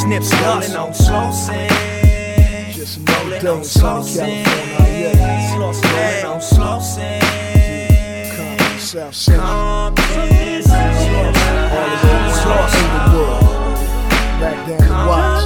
Nipsey Hussle. On Slauson. Just another day in sunny California. Rolling on Slauson. Compton, South Central. Compton, All the way across the world. Back down to watch.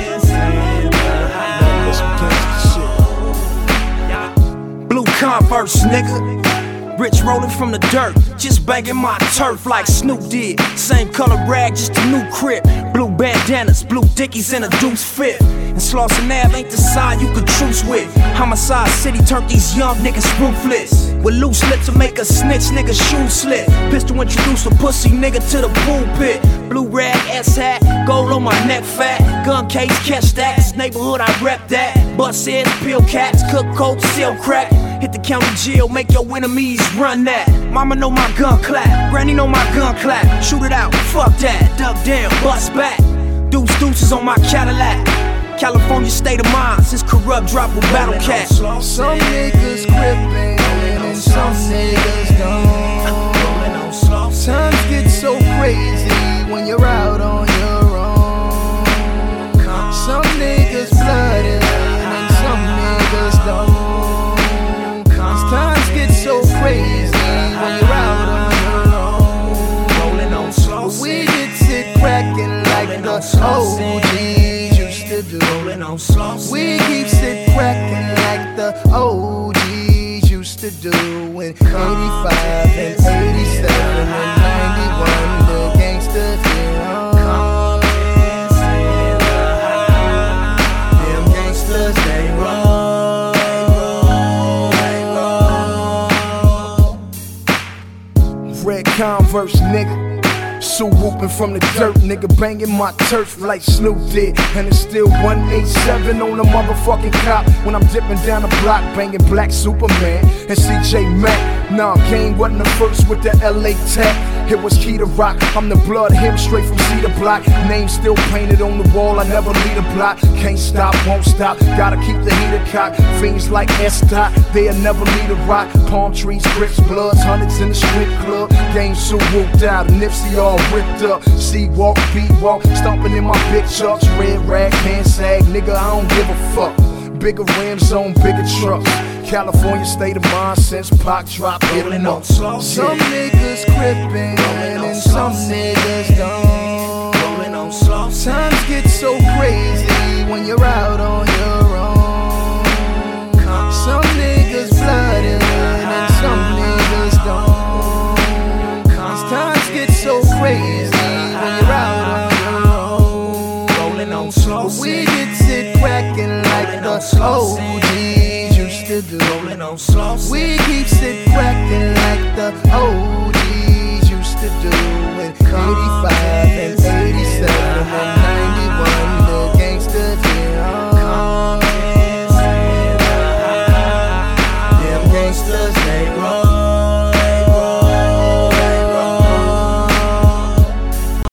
Now some gangsta shit. Blue Converse, nigga. Rich rolling from the dirt, just banging my turf like Snoop did. Same color rag, just a new crib. Blue bandanas, blue dickies, and a deuce fit. And Slauson Ave ain't the side you could truce with. Homicide City turned these young niggas ruthless. With loose lips to make a snitch nigga shoe slit. Pistol introduce a pussy nigga to the pulpit. Blue rag, S-hat, gold on my neck fat. Gun case, catch that, this neighborhood I rep that. Bust heads, peel caps, cook coke, seal crack. Hit the county jail, make your enemies run that. Mama know my gun clap, granny know my gun clap. Shoot it out, fuck that, duck down, bust back. Deuces on my Cadillac. California state of mind, since corrupt drop with battle cat. Some niggas crippin' and some niggas don't. Times get so crazy when you're out on your own. Some niggas flooded and some niggas don't. Times get so crazy when you're out on your own. But we get it crackin' like the OGs used to do. We keep it crackin' like the OGs used to do. In 85 and 87 and 91, the gangsters get on. Them gangsters, they roll. Red Converse, nigga. So whooping from the dirt, nigga banging my turf like Snoop did. And it's still 187 on the motherfucking cop when I'm dipping down the block, banging Black Superman and CJ Mack. Nah, Kane wasn't the first with the LA tech. It was Key to Rock, I'm the blood, him straight from Cedar Block. Name still painted on the wall, I never leave a block. Can't stop, won't stop, gotta keep the heater cocked. Fiends like S-Dot, they'll never leave a rock. Palm trees, Crips, Bloods, hundreds in the strip club. Game so whooped out, Nipsey all ripped up. C-walk, B-walk, stomping in my big chucks. Red rag, pants sag, nigga, I don't give a fuck. Bigger rims on bigger trucks. California state of mind since Pac dropped, hit 'em up. Some niggas crippin' and some niggas don't. Times get so crazy when you're out on your own. Some niggas flooded and some niggas don't. Times get so crazy when you're out on your own. But we get it crackin' like the OGs used to do. We keep it crackin' like the OGs used to do. In 85 and 87.